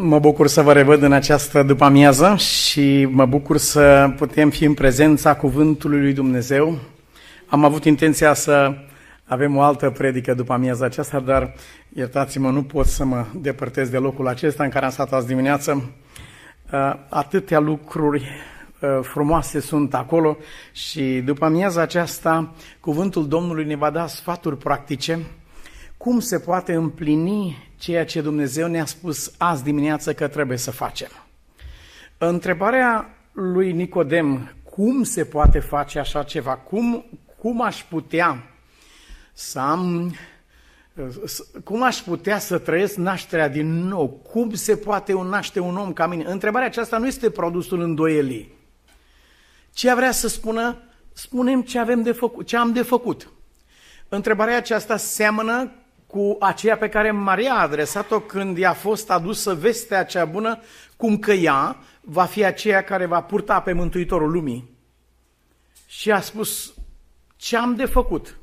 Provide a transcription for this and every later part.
Mă bucur să vă revăd în această după-amiază și mă bucur să putem fi în prezența Cuvântului lui Dumnezeu. Am avut intenția să avem o altă predică după amiaza aceasta, dar iertați-mă, nu pot să mă depărtez de locul acesta în care am stat azi dimineață. Atâtea lucruri frumoase sunt acolo și după amiaza aceasta Cuvântul Domnului ne va da sfaturi practice cum se poate împlini ceea ce Dumnezeu ne-a spus azi dimineață că trebuie să facem. Întrebarea lui Nicodem, cum se poate face așa ceva? Cum aș putea să am, cum aș putea să trăiesc nașterea din nou? Cum se poate naște un om ca mine? Întrebarea aceasta nu este produsul îndoielii. Ce vrea să spună? Spunem ce avem de făcut, ce am de făcut. Întrebarea aceasta seamănă cu aceea pe care Maria a adresat-o când i-a fost adusă vestea cea bună, cum că ea va fi aceea care va purta pe Mântuitorul lumii. Și a spus, ce am de făcut?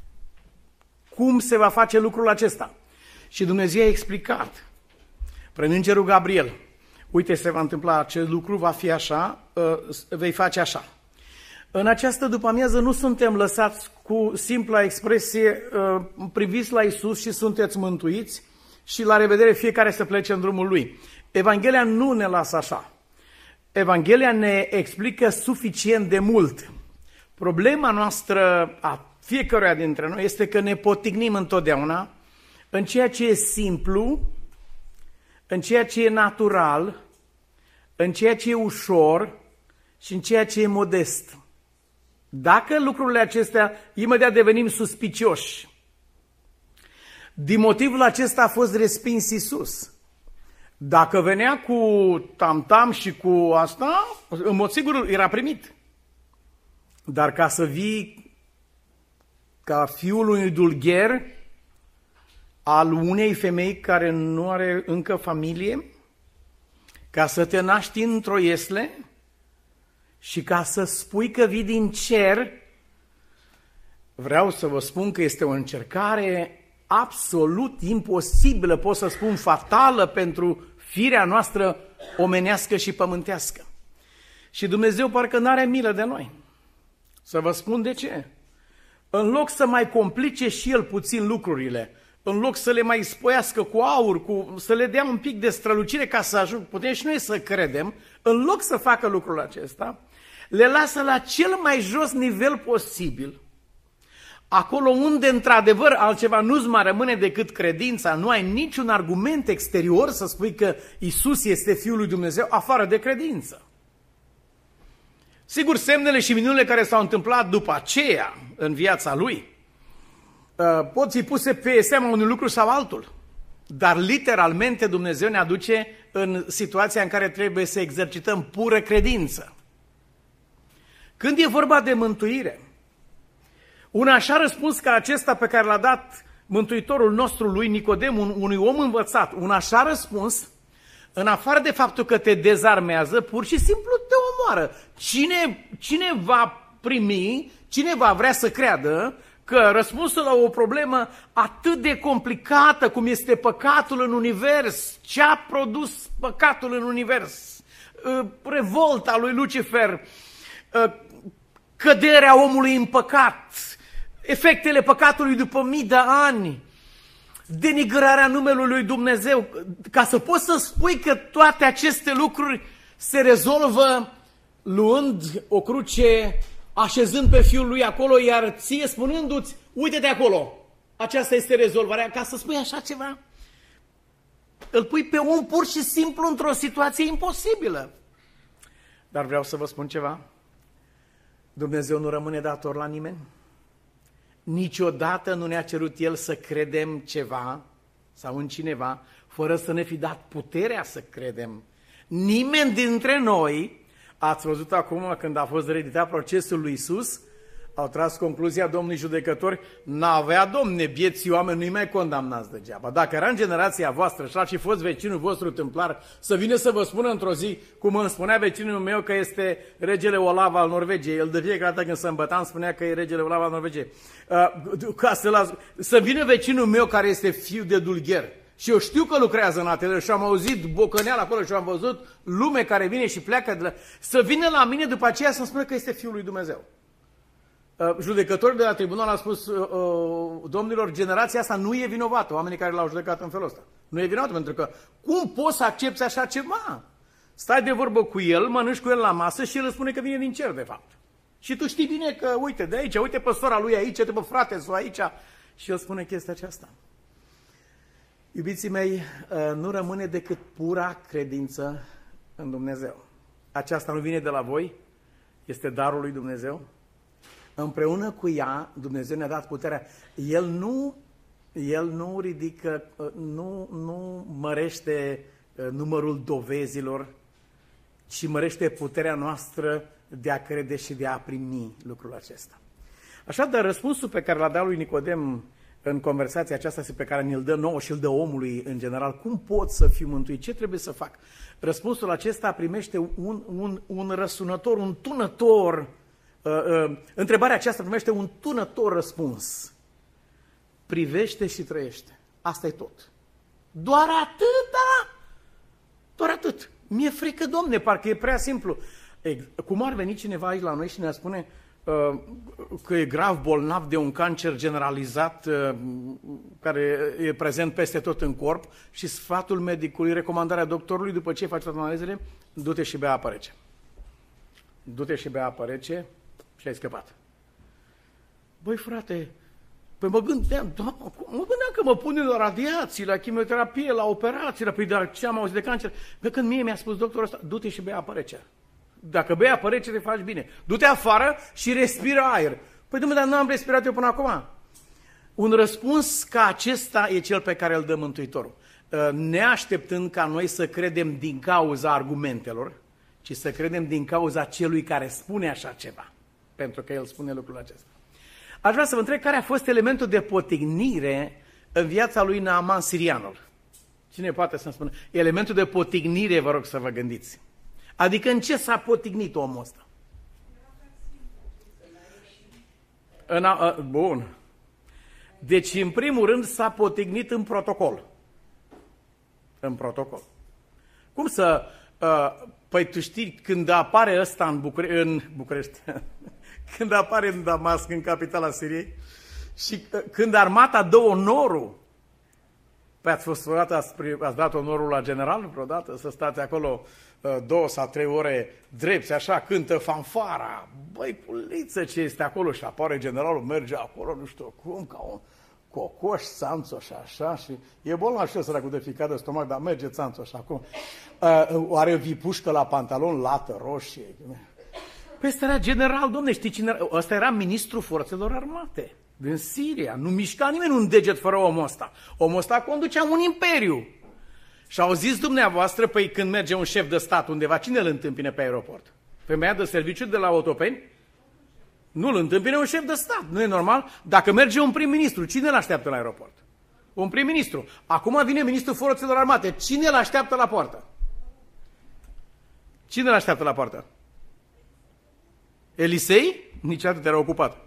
Cum se va face lucrul acesta? Și Dumnezeu a explicat, prin îngerul Gabriel, uite, se va întâmpla acest lucru, va fi așa, vei face așa. În această după-amiază nu suntem lăsați cu simpla expresie, priviți la Iisus și sunteți mântuiți și la revedere fiecare să plece în drumul lui. Evanghelia nu ne lasă așa. Evanghelia ne explică suficient de mult. Problema noastră a fiecăruia dintre noi este că ne potignim întotdeauna în ceea ce e simplu, în ceea ce e natural, în ceea ce e ușor și în ceea ce e modest. Dacă lucrurile acestea, imediat devenim suspicioși. Din motivul acesta a fost respins Iisus. Dacă venea cu tam-tam și cu asta, în mod sigur era primit. Dar ca să vii ca fiul unui dulgher, al unei femei care nu are încă familie, ca să te naști într-o iesle și ca să spui că vii din cer, vreau să vă spun că este o încercare absolut imposibilă, pot să spun fatală pentru firea noastră omenească și pământească. Și Dumnezeu parcă n-are milă de noi. Să vă spun de ce. În loc să mai complice și El puțin lucrurile, în loc să le mai spoiască cu aur, să le dea un pic de strălucire ca să putem și noi să credem, în loc să facă lucrul acesta, le lasă la cel mai jos nivel posibil, acolo unde într-adevăr altceva nu-ți mai rămâne decât credința, nu ai niciun argument exterior să spui că Iisus este Fiul lui Dumnezeu afară de credință. Sigur, semnele și minunile care s-au întâmplat după aceea în viața Lui pot fi puse pe seama unui lucru sau altul, dar literalmente Dumnezeu ne aduce în situația în care trebuie să exercităm pură credință. Când e vorba de mântuire, un așa răspuns ca acesta pe care l-a dat Mântuitorul nostru lui Nicodem, unui om învățat, un așa răspuns, în afară de faptul că te dezarmează, pur și simplu te omoară. Cine va primi, cine va vrea să creadă că răspunsul la o problemă atât de complicată cum este păcatul în univers, ce a produs păcatul în univers, revolta lui Lucifer, căderea omului în păcat, efectele păcatului după mii de ani, denigrarea numelui lui Dumnezeu, ca să poți să spui că toate aceste lucruri se rezolvă luând o cruce, așezând pe Fiul lui acolo, iar ție spunându-ți, uite-te acolo, aceasta este rezolvarea, ca să spui așa ceva, îl pui pe om pur și simplu într-o situație imposibilă. Dar vreau să vă spun ceva, Dumnezeu nu rămâne dator la nimeni. Niciodată nu ne-a cerut El să credem ceva sau în cineva, fără să ne fi dat puterea să credem. Nimeni dintre noi, ați văzut acum când a fost reeditat procesul lui Iisus, au tras concluzia domnului judecători, n-avea, domne, bieții oameni, nu-i mai condamnați degeaba. Dacă era în generația voastră și ar fi fost vecinul vostru tâmplar, să vină să vă spună într-o zi, cum îmi spunea vecinul meu că este regele Olav al Norvegiei, el de fiecare dată când se îmbăta îmi spunea că e regele Olav al Norvegiei, să vină vecinul meu care este fiu de dulgher Și eu știu că lucrează în atelier și am auzit bocăneala acolo și am văzut lume care vine și pleacă de la... Să vină la mine după aceea să-mi spună că este Fiul lui Dumnezeu. Judecătorii de la tribunal au spus, domnilor, generația asta nu e vinovată, oamenii care l-au judecat în felul ăsta. Nu e vinovată, pentru că cum poți să accepți așa ceva? Stai de vorbă cu el, mănânci cu el la masă și el îți spune că vine din cer, de fapt. Și tu știi bine că, uite, de aici, uite pe sora lui aici, uite pe frate sau aici. Și el spune chestia aceasta. Iubiții mei, nu rămâne decât pura credință în Dumnezeu. Aceasta nu vine de la voi, este darul lui Dumnezeu. Împreună cu ea, Dumnezeu ne-a dat puterea. El nu ridică, nu mărește numărul dovezilor, ci mărește puterea noastră de a crede și de a primi lucrul acesta. Așadar, răspunsul pe care l-a dat lui Nicodem în conversația aceasta pe care ne-l dă nouă și îl dă omului în general, cum pot să fiu mântuit, ce trebuie să fac? Răspunsul acesta primește un răsunător, un tunător. Întrebarea aceasta primește un tunător răspuns. Privește și trăiește. Asta e tot. Doar atâta? Doar atât. Mi-e frică, Domne, parcă e prea simplu. Cum ar veni cineva aici la noi și ne spune că e grav bolnav de un cancer generalizat care e prezent peste tot în corp și sfatul medicului, recomandarea doctorului, după ce faci toate analizele, du-te și bea apă rece. Du-te și bea apă rece și ai scăpat. Băi, frate, păi mă gândeam că mă pune la radiații, la chimioterapie, la operații, păi dar ce am auzit de cancer? Bă, când mie mi-a spus doctorul ăsta, du-te și bea apă rece. Dacă bei apă rece, te faci bine. Du-te afară și respiră aer. Păi, dumne, dar nu am respirat eu până acum. Un răspuns ca acesta e cel pe care îl dă Mântuitorul. Neașteptând ca noi să credem din cauza argumentelor, ci să credem din cauza celui care spune așa ceva. Pentru că el spune lucrul acesta. Aș vrea să vă întreb care a fost elementul de potignire în viața lui Naaman sirianul. Cine poate să-mi spună? Elementul de potignire, vă rog să vă gândiți. Adică în ce s-a potignit omul ăsta? Bun. Deci, în primul rând, s-a potignit în protocol. În protocol. Cum să... Păi tu știi, când apare ăsta în București, când apare în Damasc, în capitala Siriei, și când armata dă onorul, păi ați fost vreodată, ați dat onorul la general vreodată, să stați acolo 2 sau 3 ore drepți, așa, cântă fanfara, băi, puliță ce este acolo, și apare generalul, merge acolo, nu știu cum, ca un cocoș, țanțoș, așa, și e bolnav și săracul de ficat de stomac, dar merge țanțoș acum. Are vipușcă la pantalon, lată roșie. Păi ăsta era general, domne, știi cine era? Ăsta era ministrul forțelor armate din Siria. Nu mișca nimeni un deget fără omul ăsta. Omul ăsta conducea un imperiu. Și au zis dumneavoastră, păi când merge un șef de stat undeva, cine îl întâmpine pe aeroport? Femeia de serviciu de la Otopeni? Nu îl întâmpine un șef de stat, nu e normal? Dacă merge un prim-ministru, cine îl așteaptă la aeroport? Un prim-ministru. Acum vine ministrul forțelor armate, cine îl așteaptă la poartă? Cine îl așteaptă la poartă? Elisei? Nici atât era ocupat.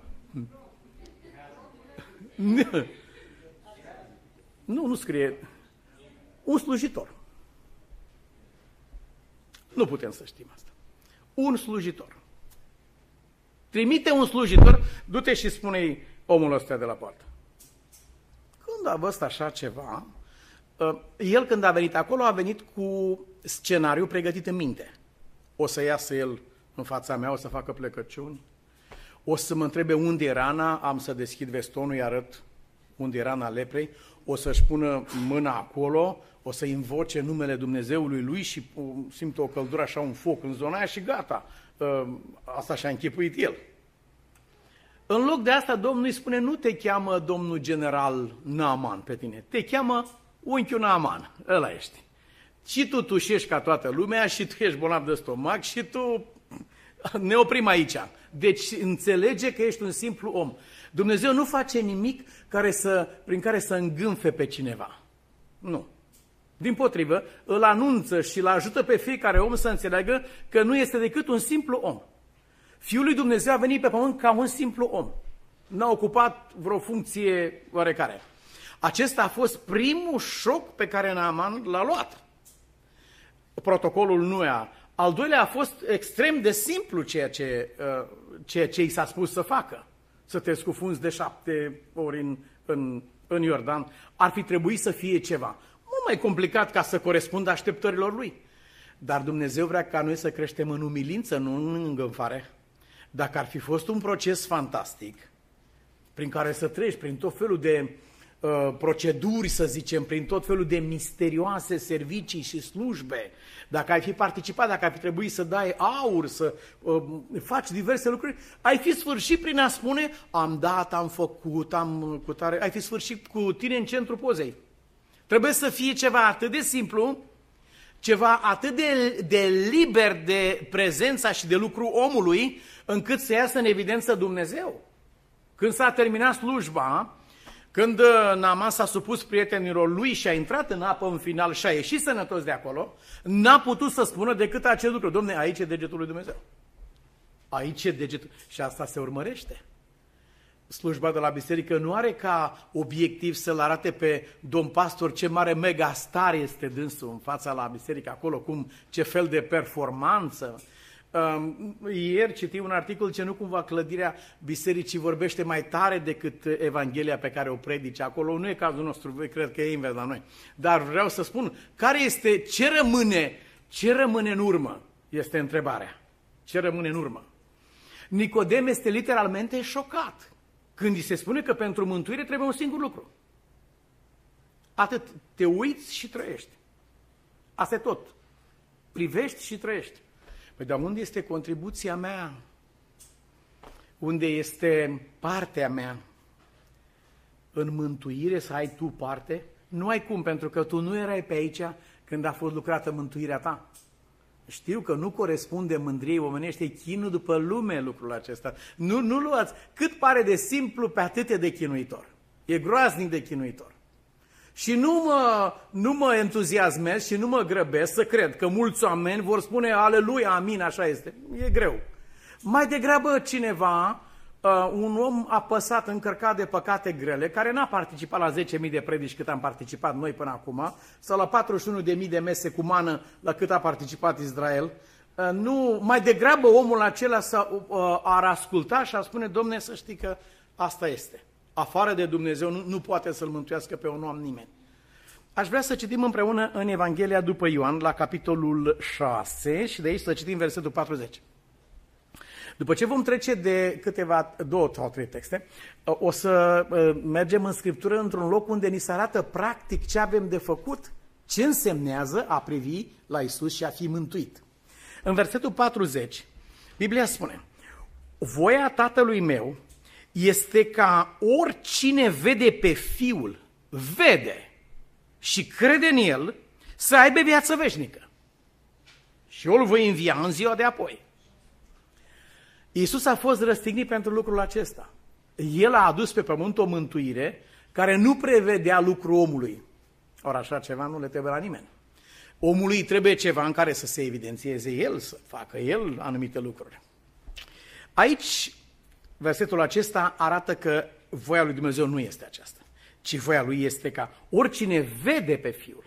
Nu scrie. Un slujitor. Nu putem să știm asta. Un slujitor. Trimite un slujitor, du-te și spune-i omul ăsta de la poartă. Când a văzut așa ceva, el când a venit acolo, a venit cu scenariul pregătit în minte. O să iasă el în fața mea, o să facă plecăciuni, o să mă întrebe unde e rana, am să deschid vestonul, îi arăt unde e rana leprei, o să-și pună mâna acolo, o să invoce numele Dumnezeului lui și simt o căldură, așa, un foc în zona aia și gata. Asta și-a închipuit el. În loc de asta, Domnul îi spune, nu te cheamă domnul general Naaman pe tine, te cheamă unchiul Naaman, ăla ești. Și tu tușești ca toată lumea, și tu ești bolnav de stomac, și tu... Ne oprim aici. Deci înțelege că ești un simplu om. Dumnezeu nu face nimic prin care să îngânfe pe cineva. Nu. Dimpotrivă, îl anunță și îl ajută pe fiecare om să înțeleagă că nu este decât un simplu om. Fiul lui Dumnezeu a venit pe pământ ca un simplu om. N-a ocupat vreo funcție oarecare. Acesta a fost primul șoc pe care Naaman l-a luat. Protocolul nu era. Al doilea a fost extrem de simplu ceea ce i s-a spus să facă. Să te scufunzi de 7 ori în Iordan. Ar fi trebuit să fie ceva mult mai complicat ca să corespundă așteptărilor lui. Dar Dumnezeu vrea ca noi să creștem în umilință, nu în îngânfare. Dacă ar fi fost un proces fantastic, prin care să treci prin tot felul de proceduri, să zicem, prin tot felul de misterioase servicii și slujbe, dacă ai fi participat, dacă ar fi trebuit să dai aur, să faci diverse lucruri, ai fi sfârșit prin a spune, am dat, am făcut, am cu tare, ai fi sfârșit cu tine în centrul pozei. Trebuie să fie ceva atât de simplu, ceva atât de liber de prezența și de lucru omului, încât să iasă în evidență Dumnezeu. Când s-a terminat slujba, când Naaman s-a supus prietenilor lui și a intrat în apă în final și a ieșit sănătos de acolo, n-a putut să spună decât acest lucru. Dom'le, aici e degetul lui Dumnezeu. Aici e degetul. Și asta se urmărește. Slujba de la biserică nu are ca obiectiv să-l arate pe domn pastor ce mare megastar este dânsul în fața la biserică, acolo, ce fel de performanță. Ieri citim un articol ce nu cumva clădirea bisericii vorbește mai tare decât Evanghelia pe care o predice acolo. Nu e cazul nostru, cred că e invers la noi. Dar vreau să spun, ce rămâne în urmă? Este întrebarea. Ce rămâne în urmă? Nicodem este literalmente șocat când îi se spune că pentru mântuire trebuie un singur lucru. Atât, te uiți și trăiești. Asta e tot. Privești și trăiești. Păi, dar unde este contribuția mea? Unde este partea mea? În mântuire să ai tu parte? Nu ai cum, pentru că tu nu erai pe aici când a fost lucrată mântuirea ta. Știu că nu corespunde mândriei omenești, e chinul după lume lucrul acesta. Nu luați. Cât pare de simplu, pe atât e de chinuitor. E groaznic de chinuitor. Și nu mă entuziasmez și nu mă grăbesc să cred că mulți oameni vor spune aleluia, amin, așa este. E greu. Mai degrabă cineva, un om apăsat, încărcat de păcate grele, care n-a participat la 10.000 de predici cât am participat noi până acum, sau la 41.000 de mese cu mană la cât a participat Israel, mai degrabă omul acela ar asculta și ar spune, Domne, să știi că asta este. Afară de Dumnezeu nu poate să-l mântuiască pe un om nimeni. Aș vrea să citim împreună în Evanghelia după Ioan, la capitolul 6, și de aici să citim versetul 40. După ce vom trece de două sau trei texte, o să mergem în Scriptură într-un loc unde ni se arată practic ce avem de făcut, ce însemnează a privi la Iisus și a fi mântuit. În versetul 40, Biblia spune, voia Tatălui meu este ca oricine vede pe Fiul, vede și crede în El, să aibă viață veșnică. Și eu îl voi învia în ziua de apoi. Iisus a fost răstignit pentru lucrul acesta. El a adus pe pământ o mântuire care nu prevedea lucrul omului. Ori așa ceva nu le trebuie la nimeni. Omului trebuie ceva în care să se evidențieze el, să facă el anumite lucruri. Aici, versetul acesta arată că voia lui Dumnezeu nu este aceasta, ci voia lui este ca oricine vede pe Fiul.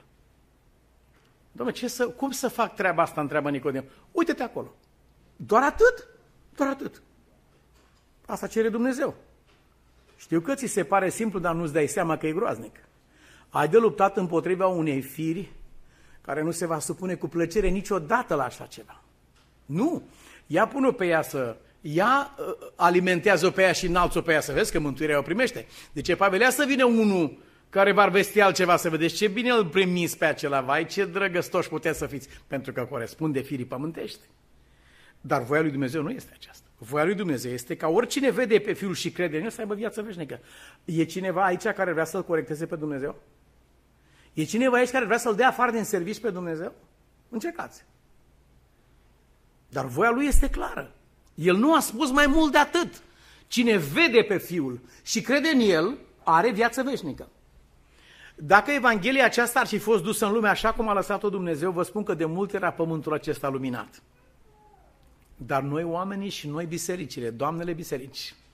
Dom'le, cum să fac treaba asta, întreabă Nicodem. Uite-te acolo. Doar atât? Doar atât. Asta cere Dumnezeu. Știu că ți se pare simplu, dar nu-ți dai seama că e groaznic. Ai de luptat împotriva unei firi care nu se va supune cu plăcere niciodată la așa ceva. Nu. Ea pune-o pe ea alimentează-o pe ea și înalță-o pe ea, să vezi că mântuirea o primește. Deci e Pavel, să vină unul care va vesti altceva, să vedeți ce bine îl primiți pe acela, vai, ce drăgăstoși puteți să fiți, pentru că corespunde firii pământești. Dar voia lui Dumnezeu nu este aceasta. Voia lui Dumnezeu este ca oricine vede pe Fiul și crede în El să aibă viață veșnică. E cineva aici care vrea să-L corecteze pe Dumnezeu? E cineva aici care vrea să-L dea afară din serviciu pe Dumnezeu? Încercați. Dar voia Lui este clară. El nu a spus mai mult de atât. Cine vede pe Fiul și crede în El, are viață veșnică. Dacă Evanghelia aceasta ar fi fost dusă în lume așa cum a lăsat-o Dumnezeu, vă spun că de mult era pământul acesta luminat. Dar noi oamenii și noi bisericile, doamnele biserici,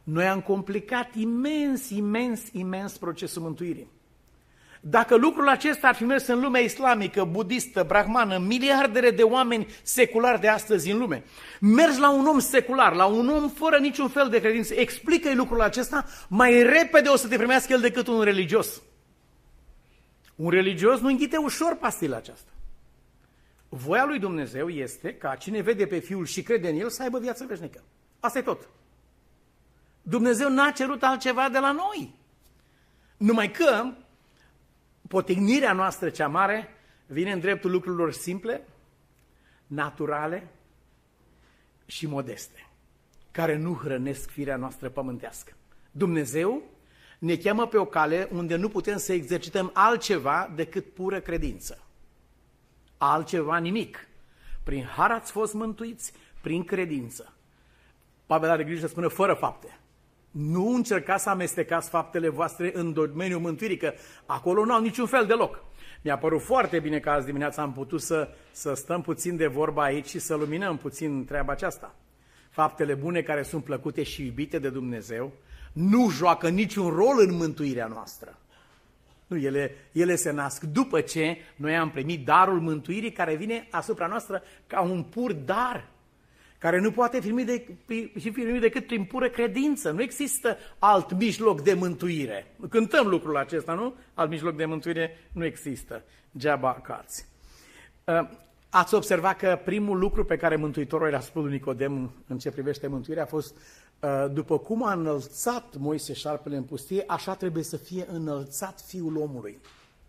Noi am complicat imens procesul mântuirii. Dacă lucrul acesta ar fi mers în lumea islamică, budistă, brahmană, miliardele de oameni seculari de astăzi în lume, mergi la un om secular, la un om fără niciun fel de credință, explică-i lucrul acesta, mai repede o să te primească el decât un religios. Un religios nu înghite ușor pastila aceasta. Voia lui Dumnezeu este ca cine vede pe Fiul și crede în El să aibă viață veșnică. Asta e tot. Dumnezeu n-a cerut altceva de la noi. Numai că potignirea noastră cea mare vine în dreptul lucrurilor simple, naturale și modeste, care nu hrănesc firea noastră pământească. Dumnezeu ne cheamă pe o cale unde nu putem să exercităm altceva decât pură credință. Altceva nimic. Prin har ați fost mântuiți, prin credință. Pavel are grijă să spună fără fapte. Nu încercați să amestecați faptele voastre în domeniul mântuirii, că acolo nu au niciun fel de loc. Mi-a părut foarte bine că azi dimineața am putut să stăm puțin de vorba aici și să luminăm puțin treaba aceasta. Faptele bune care sunt plăcute și iubite de Dumnezeu nu joacă niciun rol în mântuirea noastră. Nu, ele se nasc după ce noi am primit darul mântuirii care vine asupra noastră ca un pur dar, care nu poate fi primit decât prin pură credință. Nu există alt mijloc de mântuire. Cântăm lucrul acesta, nu? Alt mijloc de mântuire nu există. Geaba cați. Ați observat că primul lucru pe care Mântuitorul i-a spus lui Nicodem în ce privește mântuirea a fost: după cum a înălțat Moise șarpele în pustie, așa trebuie să fie înălțat Fiul omului.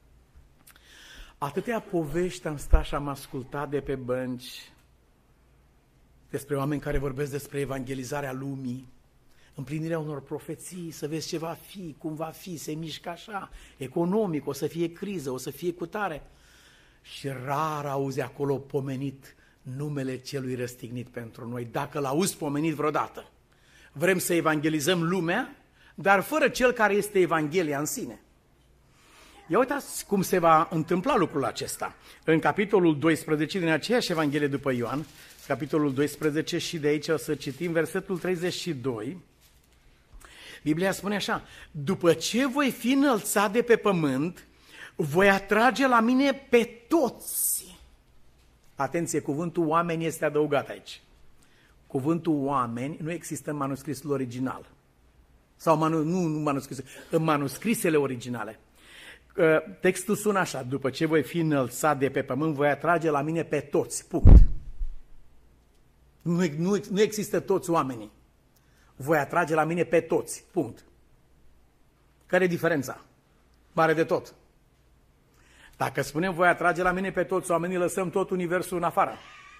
Atâtea povești am stat și am ascultat de pe bănci despre oameni care vorbesc despre evangelizarea lumii, împlinirea unor profeții, să vezi ce va fi, cum va fi, se mișcă așa, economic, o să fie criză, o să fie cutare. Și rar auzi acolo pomenit numele celui răstignit pentru noi, dacă l-auzi pomenit vreodată. Vrem să evangelizăm lumea, dar fără cel care este Evanghelia în sine. Ia uitați cum se va întâmpla lucrul acesta. În capitolul 12 din aceeași Evanghelie după Ioan, capitolul 12, și de aici o să citim versetul 32, Biblia spune așa: după ce voi fi înălțat de pe pământ, voi atrage la mine pe toți. Atenție, cuvântul oameni este adăugat aici. Cuvântul oameni nu există în manuscrisul original. Sau în manuscrisele originale. Textul sună așa: după ce voi fi înălțat de pe pământ, voi atrage la mine pe toți. Punct. Nu există toți oamenii. Voi atrage la mine pe toți. Punct. Care e diferența? Mare de tot. Dacă spunem voi atrage la mine pe toți oamenii, lăsăm tot universul în afară.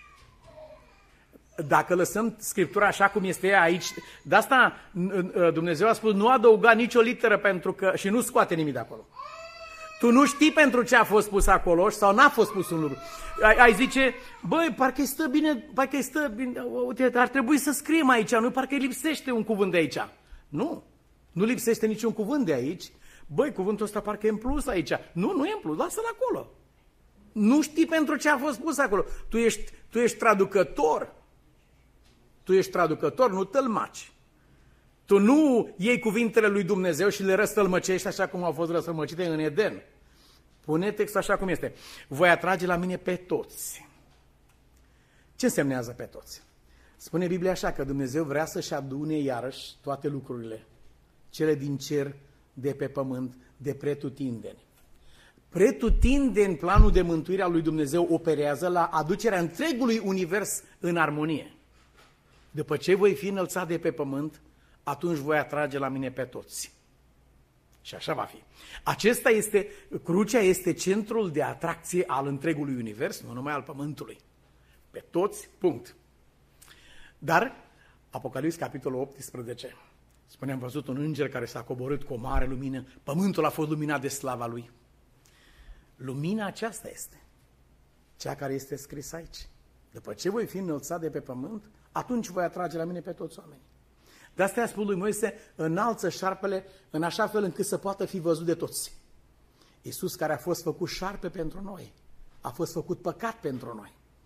Dacă lăsăm Scriptura așa cum este ea aici, de asta Dumnezeu a spus: nu adăuga nicio literă pentru că, și nu scoate nimic de acolo. Tu nu știi pentru ce a fost pus acolo sau n-a fost pus un lucru. Ai zice: băi, parcă stă bine, uite, ar trebui să scriem aici, nu? Parcă lipsește un cuvânt de aici. Nu lipsește niciun cuvânt de aici. Băi, cuvântul ăsta parcă e în plus aici. Nu e în plus, lasă-l acolo. Nu știi pentru ce a fost pus acolo. Tu ești traducător. Tu ești traducător, nu tălmaci. Tu nu iei cuvintele lui Dumnezeu și le răstălmăcești așa cum au fost răstălmăcite în Eden. Pune textul așa cum este. Voi atrage la mine pe toți. Ce însemnează pe toți? Spune Biblia așa, că Dumnezeu vrea să-și adune iarăși toate lucrurile, cele din cer, de pe pământ, de pretutindeni. Pretutindeni, planul de mântuire al lui Dumnezeu operează la aducerea întregului univers în armonie. După ce voi fi înălțat de pe pământ, atunci voi atrage la mine pe toți. Și așa va fi. Crucea este centrul de atracție al întregului univers, nu numai al pământului. Pe toți, punct. Dar, Apocalips, capitolul 18, spune, am văzut un înger care s-a coborât cu o mare lumină, pământul a fost luminat de slava lui. Lumina aceasta este cea care este scrisă aici. După ce voi fi înălțat de pe pământ, atunci voi atrage la mine pe toți oamenii. De asta i-a spus lui Moise: înalță șarpele în așa fel încât să poată fi văzut de toți. Iisus, care a fost făcut șarpe pentru noi, a fost făcut păcat pentru noi.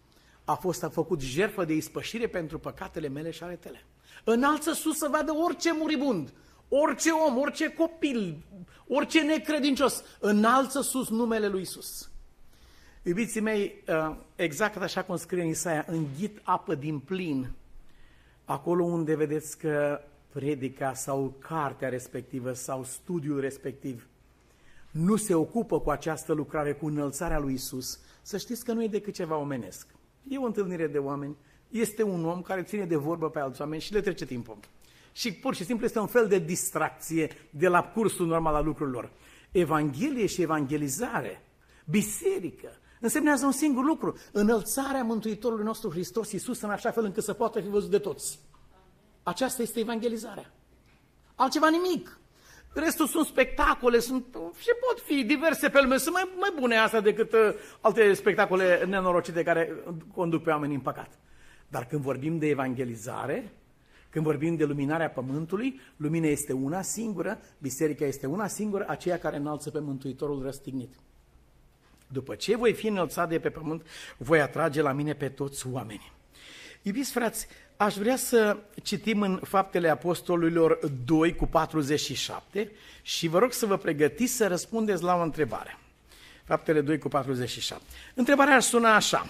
a făcut jertfă de ispășire pentru păcatele mele și ale tale. Înalță sus să vadă orice muribund, orice om, orice copil, orice necredincios. Înalță sus numele lui Iisus. Iubiții mei, exact așa cum scrie în Isaia, înghit apă din plin, acolo unde vedeți că predica sau cartea respectivă sau studiul respectiv nu se ocupă cu această lucrare, cu înălțarea lui Iisus, să știți că nu e decât ceva omenesc. E o întâlnire de oameni, este un om care ține de vorbă pe alți oameni și le trece timpul. Și pur și simplu este un fel de distracție de la cursul normal al lucrurilor. Evanghelie și evangelizare, biserică, însemnează un singur lucru, înălțarea Mântuitorului nostru Hristos Iisus în așa fel încât să poată fi văzut de toți. Aceasta este evangelizarea. Altceva nimic. Restul sunt spectacole, și pot fi diverse pe lume, sunt mai bune astea decât alte spectacole nenorocite care conduc pe oameni în păcat. Dar când vorbim de evangelizare, când vorbim de luminarea pământului, lumina este una singură, biserica este una singură, aceea care înalță pe Mântuitorul răstignit. După ce voi fi înălțat de pe pământ, voi atrage la mine pe toți oamenii. Iubiți frați, aș vrea să citim în Faptele Apostolilor 2:47 și vă rog să vă pregătiți să răspundeți la o întrebare. Faptele 2:47. Întrebarea ar suna așa.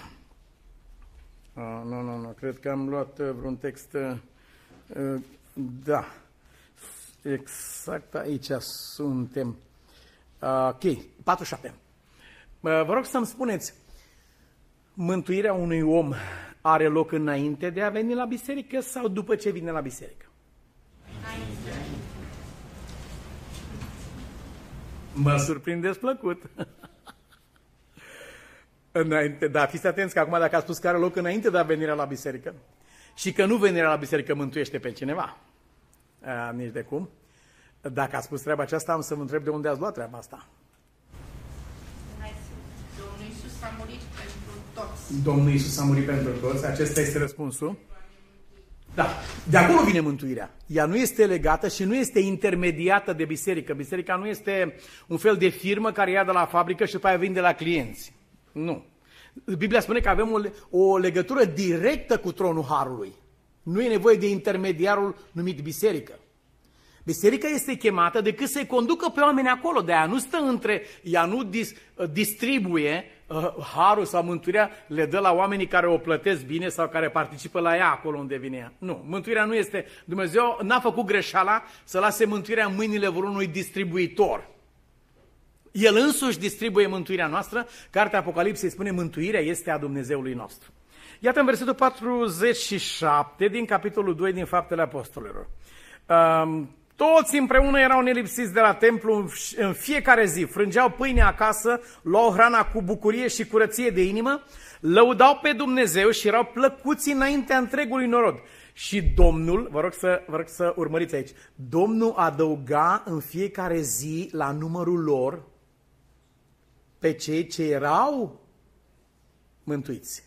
Nu, cred că am luat vreun text. Da, exact aici suntem. Ok, 47. Vă rog să-mi spuneți, mântuirea unui om are loc înainte de a veni la biserică sau după ce vine la biserică? Înainte. Mă surprindeți plăcut. Înainte, da, fiți atenți că acum dacă ați spus că are loc înainte de a veni la biserică și că nu venirea la biserică mântuiește pe cineva, nici de cum. Dacă ați spus treaba aceasta, am să vă întreb de unde ați luat treaba asta. Domnul Iisus a murit pentru toți. Domnul Iisus a murit pentru toți, acesta este răspunsul. Da, de acolo vine mântuirea. Ea nu este legată și nu este intermediată de biserică. Biserica nu este un fel de firmă care ia de la fabrică și după aia vinde la clienți. Nu. Biblia spune că avem o legătură directă cu tronul Harului. Nu e nevoie de intermediarul numit biserică. Biserica este chemată decât să-i conducă pe oameni acolo, de aia nu stă între, ea nu distribuie harul sau mântuirea, le dă la oamenii care o plătesc bine sau care participă la ea acolo unde vine ea. Nu, mântuirea nu este, Dumnezeu n-a făcut greșeala să lase mântuirea în mâinile vreunui distribuitor. El însuși distribuie mântuirea noastră, cartea Apocalipsei spune mântuirea este a Dumnezeului nostru. Iată în versetul 47 din capitolul 2 din Faptele Apostolilor. Toți împreună erau nelipsiți de la templu în fiecare zi, frângeau pâine acasă, luau hrana cu bucurie și curăție de inimă, lăudau pe Dumnezeu și erau plăcuți înaintea întregului norod. Și Domnul, vă rog să urmăriți aici, Domnul adăuga în fiecare zi la numărul lor pe cei ce erau mântuiți.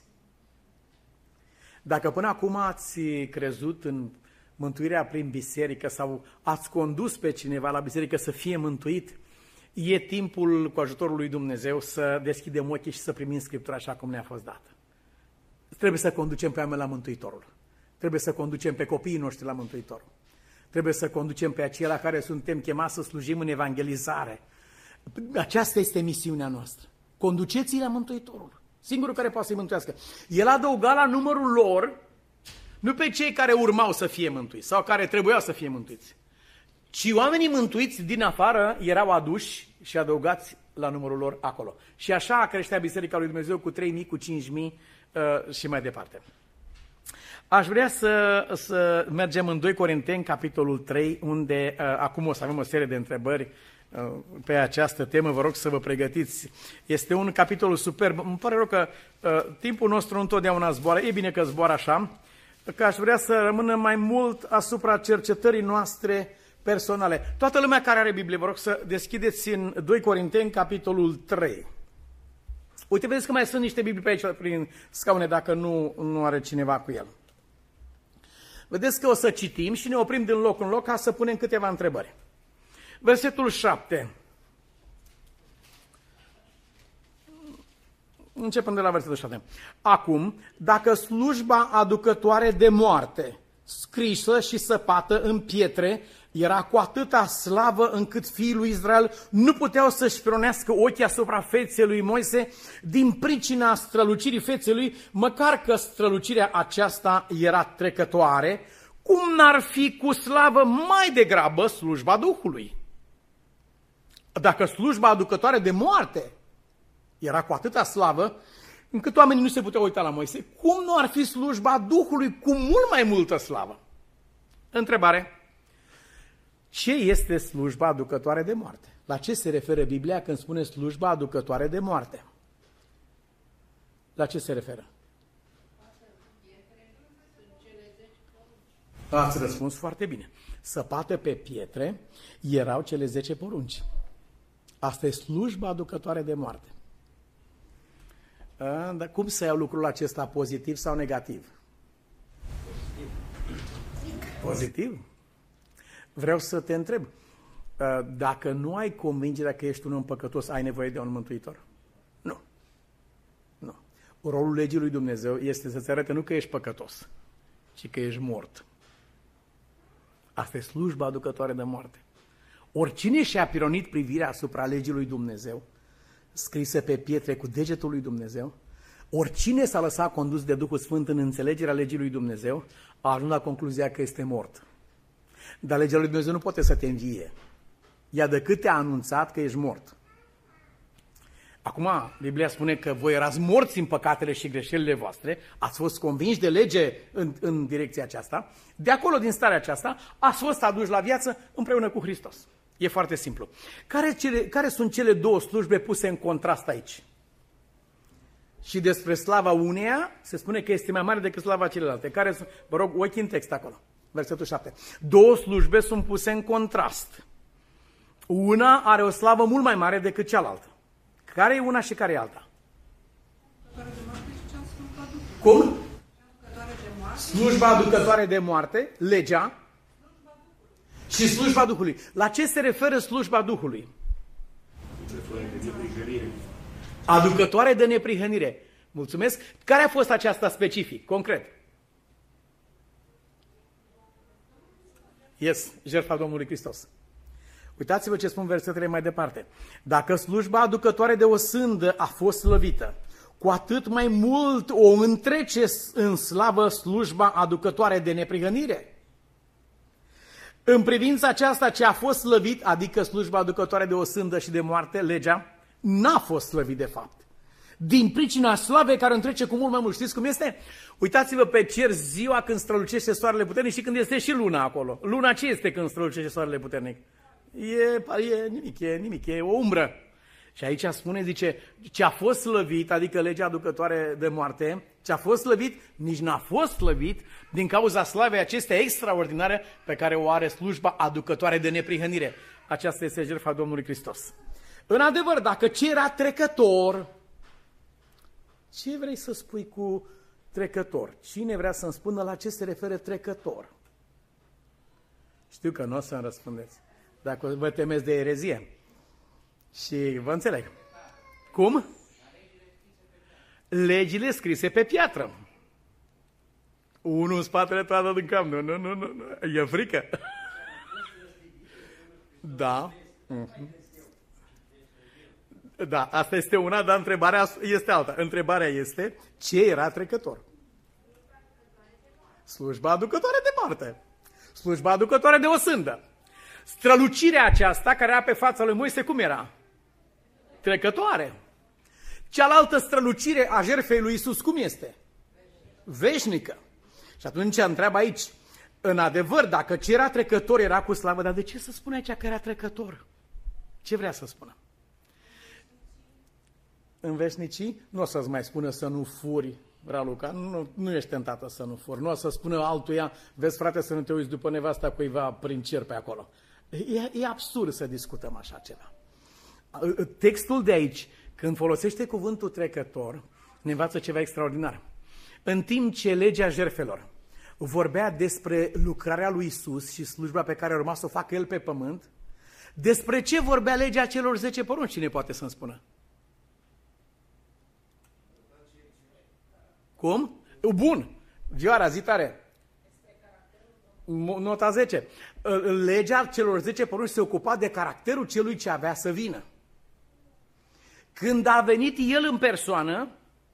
Dacă până acum ați crezut în mântuirea prin biserică sau ați condus pe cineva la biserică să fie mântuit, e timpul cu ajutorul lui Dumnezeu să deschidem ochii și să primim Scriptura așa cum ne-a fost dată. Trebuie să conducem pe oameni la Mântuitorul. Trebuie să conducem pe copiii noștri la Mântuitorul. Trebuie să conducem pe aceia la care suntem chemați să slujim în evangelizare. Aceasta este misiunea noastră. Conduceți-i la Mântuitorul. Singurul care poate să-i mântuiască. El adăuga la numărul lor nu pe cei care urmau să fie mântuiți sau care trebuiau să fie mântuiți, ci oamenii mântuiți din afară erau aduși și adăugați la numărul lor acolo. Și așa creștea Biserica lui Dumnezeu cu 3.000, cu 5.000 și mai departe. Aș vrea să mergem în 2 Corinteni, capitolul 3, unde acum o să avem o serie de întrebări pe această temă, vă rog să vă pregătiți. Este un capitol superb. Îmi pare rău că timpul nostru întotdeauna zboară, e bine că zboară așa, că aș vrea să rămână mai mult asupra cercetării noastre personale. Toată lumea care are Biblie, vă rog să deschideți în 2 Corinteni, capitolul 3. Uite, vedeți că mai sunt niște Biblii pe aici prin scaune, dacă nu are cineva cu el. Vedeți că o să citim și ne oprim din loc în loc ca să punem câteva întrebări. Versetul 7. Începem de la versetul 7. Acum, dacă slujba aducătoare de moarte, scrisă și săpată în pietre, era cu atâta slavă încât fiii lui Israel nu puteau să-și pronească ochii asupra feței lui Moise din pricina strălucirii feței lui, măcar că strălucirea aceasta era trecătoare, cum n-ar fi cu slavă mai degrabă slujba Duhului? Dacă slujba aducătoare de moarte era cu atâta slavă, încât oamenii nu se puteau uita la Moise, cum nu ar fi slujba Duhului cu mult mai multă slavă? Întrebare. Ce este slujba aducătoare de moarte? La ce se referă Biblia când spune slujba aducătoare de moarte? La ce se referă? Ați răspuns foarte bine. Săpate pe pietre erau cele 10 porunci. Asta e slujba aducătoare de moarte. Dar cum să iau lucrul acesta, pozitiv sau negativ? Pozitiv? Vreau să te întreb, dacă nu ai convingerea că ești un om păcătos, ai nevoie de un mântuitor? Nu. Nu. Rolul legii lui Dumnezeu este să-ți arate nu că ești păcătos, ci că ești mort. Asta e slujba aducătoare de moarte. Oricine și-a pironit privirea asupra legii lui Dumnezeu, scrisă pe pietre cu degetul lui Dumnezeu, oricine s-a lăsat condus de Duhul Sfânt în înțelegerea legii lui Dumnezeu, a ajuns la concluzia că este mort. Dar legea lui Dumnezeu nu poate să te învie. Ea decât te-a anunțat că ești mort. Acum, Biblia spune că voi erați morți în păcatele și greșelile voastre, ați fost convinși de lege în direcția aceasta, de acolo, din starea aceasta, ați fost aduși la viață împreună cu Hristos. E foarte simplu. Care sunt cele două slujbe puse în contrast aici? Și despre slava uneia se spune că este mai mare decât slava celelalte. Vă rog, ochii în text acolo, versetul 7. Două slujbe sunt puse în contrast. Una are o slavă mult mai mare decât cealaltă. Care e una și care e alta? Cum? Slujba aducătoare de moarte, legea, și slujba Duhului. La ce se referă slujba Duhului? Aducătoare de neprihănire. Mulțumesc. Care a fost aceasta specific, concret? Jertfa Domnului Hristos. Uitați-vă ce spun versetele mai departe. Dacă slujba aducătoare de o sândă a fost slăvită, cu atât mai mult o întrece în slavă slujba aducătoare de neprihănire. În privința aceasta ce a fost slăvit, adică slujba aducătoare de o sândă și de moarte, legea, n-a fost slăvit de fapt. Din pricina slavei care întrece cu mult mai mult. Știți cum este? Uitați-vă pe cer ziua când strălucește soarele puternic și când este și luna acolo. Luna ce este când strălucește soarele puternic? E nimic, e o umbră. Și aici spune, zice, ce a fost slăvit, adică legea aducătoare de moarte, ce a fost slăvit, nici n-a fost slăvit din cauza slavei acestea extraordinare pe care o are slujba aducătoare de neprihănire. Aceasta este jertfa Domnului Hristos. În adevăr, dacă ce era trecător, ce vrei să spui cu trecător? Cine vrea să-mi spună la ce se referă trecător? Știu că nu o să-mi răspundeți. Dacă vă temeți de erezie. Și vă înțeleg. Cum? Legile scrise pe piatră. Unul în spatele toată din cam. Nu. E frică. Da. Da, asta este una, dar întrebarea este alta. Întrebarea este, ce era trecător? Slujba aducătoare de moarte. Slujba aducătoare de o sândă. Strălucirea aceasta care era pe fața lui Moise, cum era? Trecătoare. Cealaltă strălucire a jertfei lui Iisus, cum este? Veșnică. Și atunci întreabă aici, în adevăr, dacă ce era trecător era cu slavă, dar de ce să spune aici că era trecător? Ce vrea să spună? În veșnicii nu o să-ți mai spună să nu furi, Raluca, nu ești tentată să nu furi. Nu o să spună altuia, vezi frate să nu te uiți după nevasta cuiva prin cer pe acolo. E absurd să discutăm așa ceva. Textul de aici, când folosește cuvântul trecător, ne învață ceva extraordinar. În timp ce legea jertfelor vorbea despre lucrarea lui Iisus și slujba pe care urma să o facă El pe pământ, despre ce vorbea legea celor 10 porunci? Cine poate să-mi spună? Cum? Bun. Vioara, zi tare. Nota 10. Legea celor 10 porunci se ocupa de caracterul celui ce avea să vină. Când a venit el în persoană,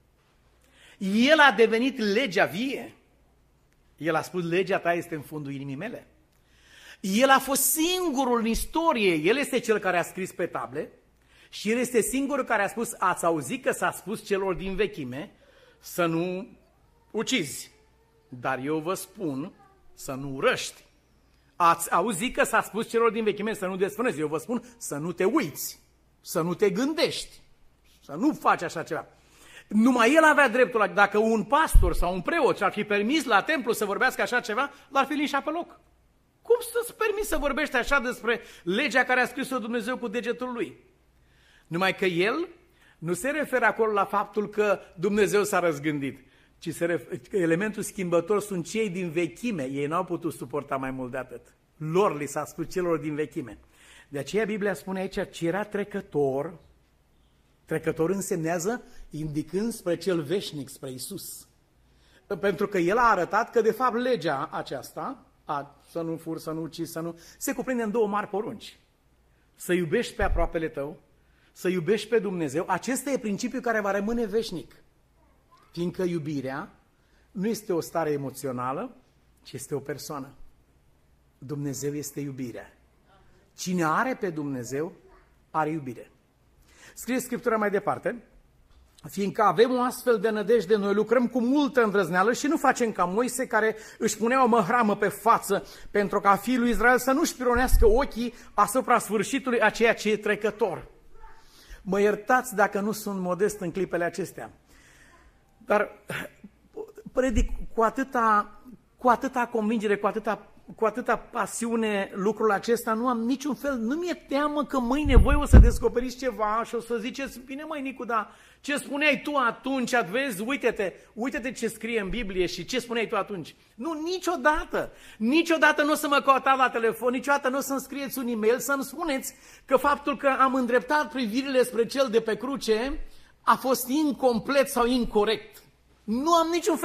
el a devenit legea vie. El a spus, legea ta este în fundul inimii mele. El a fost singurul în istorie, el este cel care a scris pe table și el este singurul care a spus, ați auzit că s-a spus celor din vechime să nu ucizi, dar eu vă spun să nu urăști. Ați auzit că s-a spus celor din vechime să nu desfrânezi, eu vă spun să nu te uiți, să nu te gândești, să nu faci așa ceva. Numai el avea dreptul, dacă un pastor sau un preot și-ar fi permis la templu să vorbească așa ceva, l-ar fi linșat pe loc. Cum să-ți permiți să vorbești așa despre legea care a scris-o Dumnezeu cu degetul lui? Numai că el nu se referă acolo la faptul că Dumnezeu s-a răzgândit, ci elementul schimbător sunt cei din vechime. Ei n-au putut suporta mai mult de atât. Lor li s-a spus celor din vechime. De aceea Biblia spune aici, ce era trecător, trecător însemnează indicând spre cel veșnic, spre Iisus. Pentru că el a arătat că de fapt legea aceasta, să nu furi, să nu ucizi, să nu... se cuprinde în două mari porunci. Să iubești pe aproapele tău, să iubești pe Dumnezeu. Acesta e principiul care va rămâne veșnic. Fiindcă iubirea nu este o stare emoțională, ci este o persoană. Dumnezeu este iubirea. Cine are pe Dumnezeu, are iubire. Scrie Scriptura mai departe, fiindcă avem o astfel de nădejde, noi lucrăm cu multă îndrăzneală și nu facem ca Moise, care își punea o măhramă pe față pentru ca fiul lui Israel să nu-și pironească ochii asupra sfârșitului a ceea ce e trecător. Mă iertați dacă nu sunt modest în clipele acestea, dar predic cu atâta convingere, cu atâta pasiune lucrul acesta, nu am niciun fel, nu mi-e teamă că mâine voi o să descoperiți ceva și o să ziceți, bine măi Nicu, dar ce spuneai tu atunci, vezi, uite-te ce scrie în Biblie și ce spuneai tu atunci. Nu, niciodată nu o să mă cautați la telefon, niciodată nu o să-mi scrieți un e-mail să-mi spuneți că faptul că am îndreptat privirile spre cel de pe cruce a fost incomplet sau incorect. Nu am niciun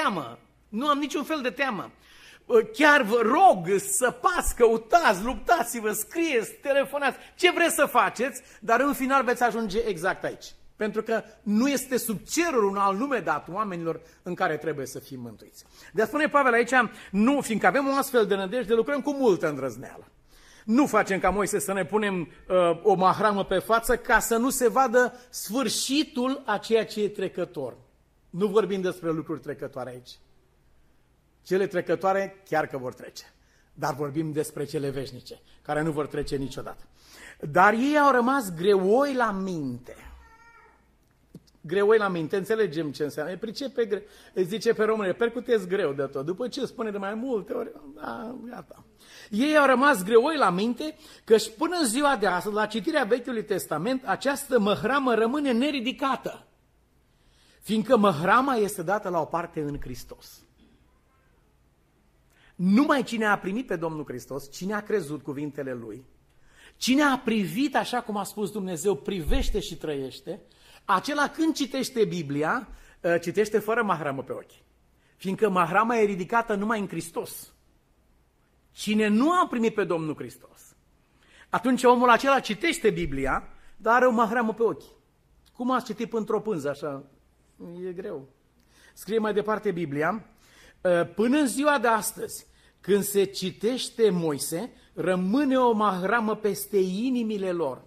fel de teamă. Chiar vă rog, săpați, căutați, luptați-vă, scrieți, telefonați, ce vreți să faceți, dar în final veți ajunge exact aici. Pentru că nu este sub cerul un alt nume dat oamenilor în care trebuie să fim mântuiți. De a spune Pavel aici, nu, fiindcă avem o astfel de nădejde, lucrăm cu multă îndrăzneală. Nu facem ca Moise să ne punem o mahramă pe față ca să nu se vadă sfârșitul a ceea ce e trecător. Nu vorbim despre lucruri trecătoare aici. Cele trecătoare chiar că vor trece, dar vorbim despre cele veșnice, care nu vor trece niciodată. Dar ei au rămas greoi la minte. Greoi la minte, înțelegem ce înseamnă. Îi zice pe române, percutezi greu de tot. După ce spune de mai multe ori, gata. Ei au rămas greoi la minte că-și până în ziua de astăzi, la citirea Vechiului Testament, această măhramă rămâne neridicată. Fiindcă măhrama este dată la o parte în Hristos. Numai cine a primit pe Domnul Hristos, cine a crezut cuvintele Lui, cine a privit așa cum a spus Dumnezeu, privește și trăiește, acela când citește Biblia, citește fără mahramă pe ochi. Fiindcă mahrama e ridicată numai în Hristos. Cine nu a primit pe Domnul Hristos, atunci omul acela citește Biblia, dar are o mahramă pe ochi. Cum ați citit într-o pânză așa? E greu. Scrie mai departe Biblia, până în ziua de astăzi, când se citește Moise, rămâne o mahramă peste inimile lor.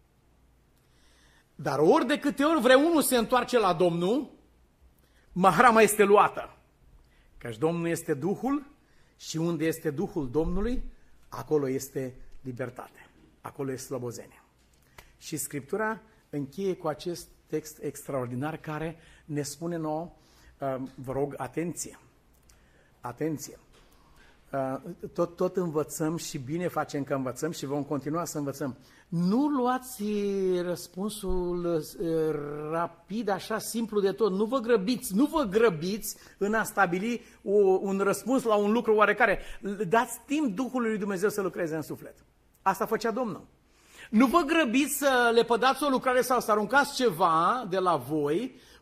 Dar ori de câte ori vreunul se întoarce la Domnul, mahrama este luată. Căci Domnul este Duhul și unde este Duhul Domnului, acolo este libertate, acolo este slobozenie. Și Scriptura încheie cu acest text extraordinar care ne spune nouă, vă rog, atenție. Atenție! Tot învățăm și bine facem că învățăm și vom continua să învățăm. Nu luați răspunsul rapid, așa simplu de tot. Nu vă grăbiți în a stabili un răspuns la un lucru oarecare. Dați timp Duhului lui Dumnezeu să lucreze în suflet. Asta făcea Domnul. Nu vă grăbiți să le pădați o lucrare sau să aruncați ceva de la voi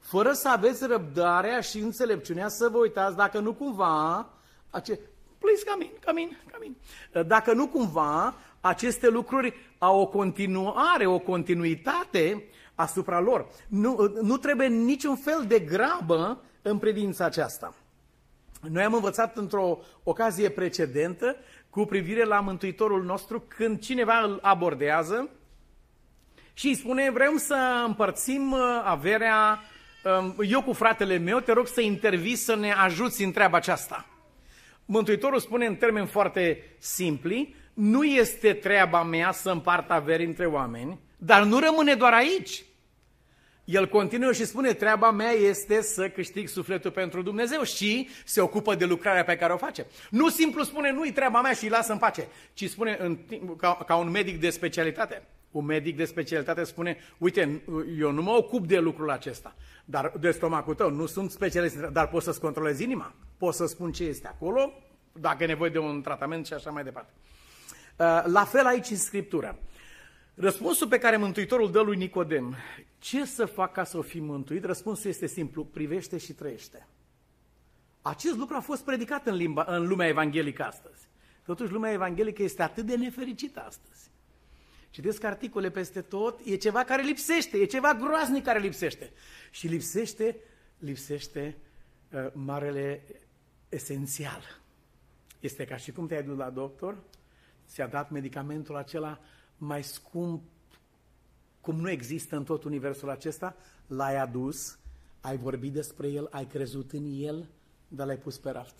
fără să aveți răbdarea și înțelepciunea să vă uitați dacă nu cumva, please come in. Dacă nu cumva aceste lucruri au o continuare, o continuitate asupra lor. Nu trebuie niciun fel de grabă în privința aceasta. Noi am învățat într-o ocazie precedentă cu privire la Mântuitorul nostru când cineva îl abordează și îi spune: vrem să împărțim averea, eu cu fratele meu, te rog să intervii să ne ajuți în treaba aceasta. Mântuitorul spune în termeni foarte simpli: nu este treaba mea să împart averi între oameni, dar nu rămâne doar aici. El continuă și spune: treaba mea este să câștig sufletul pentru Dumnezeu, și se ocupă de lucrarea pe care o face. Nu simplu spune: nu-i treaba mea și îi lasă în pace, ci spune ca un medic de specialitate. Un medic de specialitate spune: uite, eu nu mă ocup de lucrul acesta, dar de stomacul tău, nu sunt specialist, dar pot să-ți controlez inima, pot să spun ce este acolo, dacă e nevoie de un tratament și așa mai departe. La fel aici în Scriptură. Răspunsul pe care Mântuitorul dă lui Nicodem: ce să fac ca să fii mântuit? Răspunsul este simplu: privește și trăiește. Acest lucru a fost predicat în lumea evanghelică astăzi. Totuși lumea evanghelică este atât de nefericită astăzi. Citesc articole peste tot, e ceva care lipsește, e ceva groaznic care lipsește. Și lipsește marele esențial. Este ca și cum te-ai dus la doctor, ți-a dat medicamentul acela mai scump, cum nu există în tot universul acesta, l-ai adus, ai vorbit despre el, ai crezut în el, dar l-ai pus pe raft.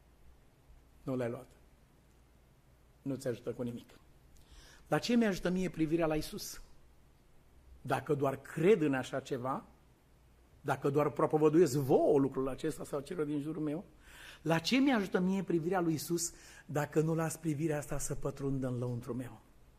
Nu l-ai luat. Nu ți ajută cu nimic. La ce mi-ajută mie privirea la Iisus? Dacă doar cred în așa ceva, dacă doar propovăduiesc vouă lucrul acesta sau celor din jurul meu, la ce mi-ajută mie privirea lui Iisus dacă nu las privirea asta să pătrundă în lăuntru meu?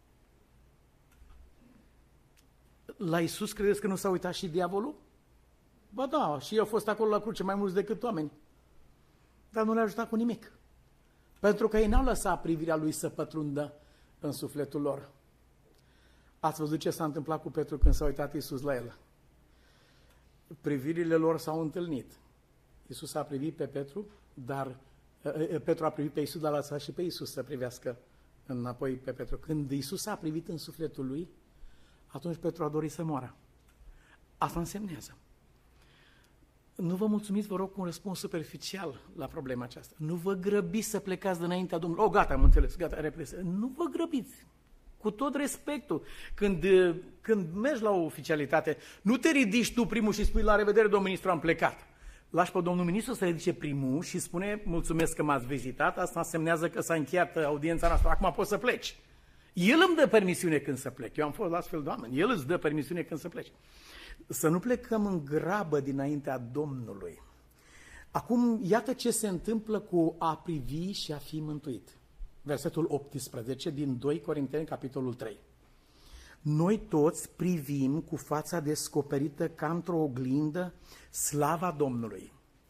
La Iisus credeți că nu s-a uitat și diavolul? Ba da, și eu a fost acolo la cruce mai mulți decât oameni. Dar nu le-a ajutat cu nimic. Pentru că ei n-au lăsat privirea lui să pătrundă în sufletul lor. Ați văzut ce s-a întâmplat cu Petru când s-a uitat Iisus la el? Privirile lor s-au întâlnit. Iisus a privit pe Petru, dar Petru a privit pe Iisus, dar a lăsat și pe Iisus să privească înapoi pe Petru. Când Iisus a privit în sufletul lui, atunci Petru a dorit să moară. Asta însemnează. Nu vă mulțumiți, vă rog, cu un răspuns superficial la problema aceasta. Nu vă grăbiți să plecați dinaintea Domnului. Gata, am înțeles, gata, repede. Nu vă grăbiți. Cu tot respectul. Când mergi la o oficialitate, nu te ridici tu primul și spui: la revedere, domnul ministru, am plecat. Lași pe domnul ministru să ridice primul și spune: mulțumesc că m-ați vizitat, asta însemnează că s-a încheiat audiența noastră, acum poți să pleci. El îmi dă permisiune când să plec. Eu am fost la astfel de oameni. El îți dă permisiune când să pleci. Să nu plecăm în grabă dinaintea Domnului. Acum, iată ce se întâmplă cu a privi și a fi mântuit. Versetul 18 din 2 Corinteni, capitolul 3. Noi toți privim cu fața descoperită ca într-o oglindă slava Domnului.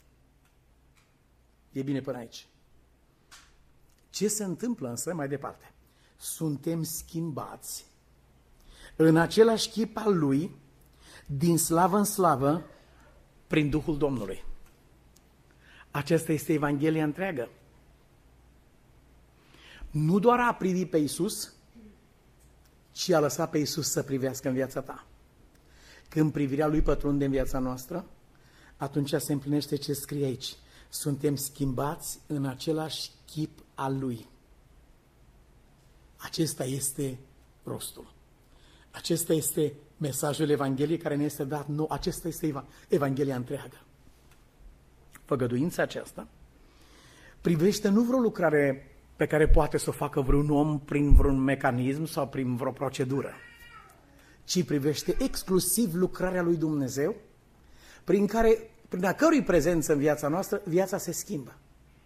E bine până aici. Ce se întâmplă însă mai departe? Suntem schimbați în același chip al Lui, din slavă în slavă, prin Duhul Domnului. Aceasta este Evanghelia întreagă. Nu doar a privit pe Iisus, ci a lăsat pe Iisus să privească în viața ta. Când privirea Lui pătrunde în viața noastră, atunci se împlinește ce scrie aici. Suntem schimbați în același chip al Lui. Acesta este rostul. Acesta este mesajul Evangheliei care ne este dat nou. Acesta este Evanghelia întreagă. Făgăduința aceasta privește nu vreo lucrare pe care poate să o facă vreun om prin vreun mecanism sau prin vreo procedură, ci privește exclusiv lucrarea lui Dumnezeu, prin a cărui prezență în viața noastră, viața se schimbă.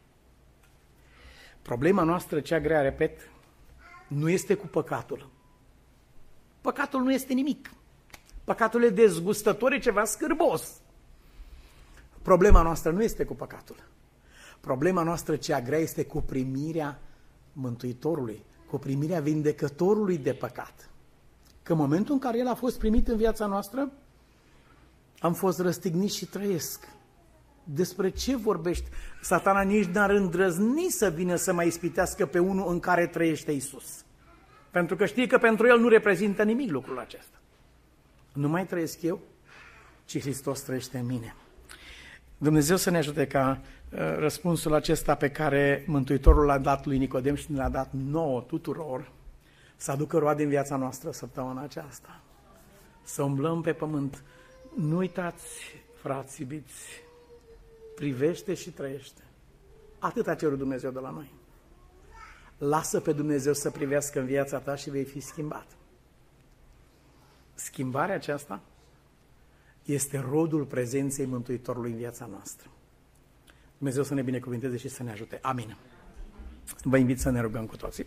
Problema noastră, cea grea, repet, nu este cu păcatul. Păcatul nu este nimic. Păcatul e dezgustător, e ceva scârbos. Problema noastră nu este cu păcatul. Problema noastră, cea grea, este cu primirea Mântuitorului, cu primirea Vindecătorului de păcat. Că în momentul în care El a fost primit în viața noastră, Am fost răstignit și trăiesc. Despre ce vorbești? Satana nici n-ar îndrăzni să vină să mai ispitească pe unul în care trăiește Iisus. Pentru că știe că pentru el nu reprezintă nimic lucrul acesta. Nu mai trăiesc eu, ci Hristos trăiește în mine. Dumnezeu să ne ajute ca răspunsul acesta pe care Mântuitorul l-a dat lui Nicodem și ne l-a dat nouă tuturor, să aducă roade în viața noastră săptămâna aceasta. Să umblăm pe pământ. Nu uitați, frați iubiți, privește și trăiește. Atât a cerut Dumnezeu de la noi. Lasă pe Dumnezeu să privească în viața ta și vei fi schimbat. Schimbarea aceasta este rodul prezenței Mântuitorului în viața noastră. Dumnezeu să ne binecuvinteze și să ne ajute. Amin. Vă invit să ne rugăm cu toții.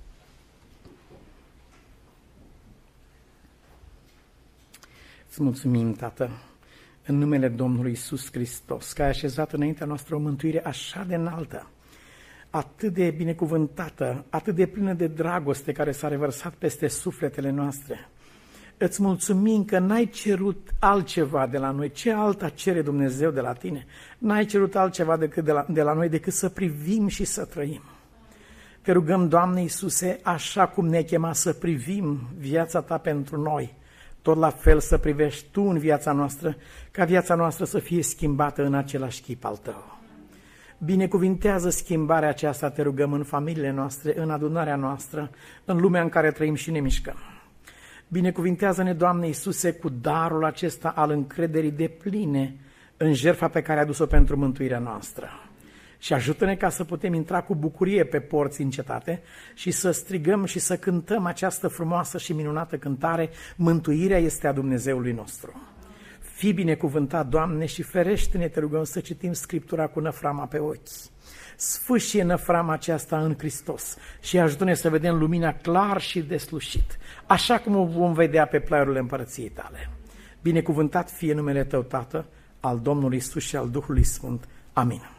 Îți mulțumim, Tată, în numele Domnului Iisus Hristos, că ai așezat înaintea noastră o mântuire așa de înaltă, atât de binecuvântată, atât de plină de dragoste care s-a revărsat peste sufletele noastre. Îți mulțumim că n-ai cerut altceva de la noi. Ce alta cere Dumnezeu de la tine? N-ai cerut altceva de la noi decât să privim și să trăim. Te rugăm, Doamne Iisuse, așa cum ne-ai chemat să privim viața ta pentru noi, tot la fel să privești tu în viața noastră, ca viața noastră să fie schimbată în același chip al tău. Binecuvintează schimbarea aceasta, te rugăm, în familiile noastre, în adunarea noastră, în lumea în care trăim și ne mișcăm. Binecuvintează-ne, Doamne Iisuse, cu darul acesta al încrederii depline în jertfa pe care a adus-o pentru mântuirea noastră. Și ajută-ne ca să putem intra cu bucurie pe porți în cetate și să strigăm și să cântăm această frumoasă și minunată cântare: mântuirea este a Dumnezeului nostru. Fii binecuvântat, Doamne, și ferește-ne, te rugăm, să citim Scriptura cu năframa pe ochi. Sfâșie năframa aceasta în Hristos și ajută-ne să vedem lumina clar și deslușit, așa cum o vom vedea pe plaiurile împărăției tale. Binecuvântat fie numele tău, Tată, al Domnului Iisus și al Duhului Sfânt. Amin.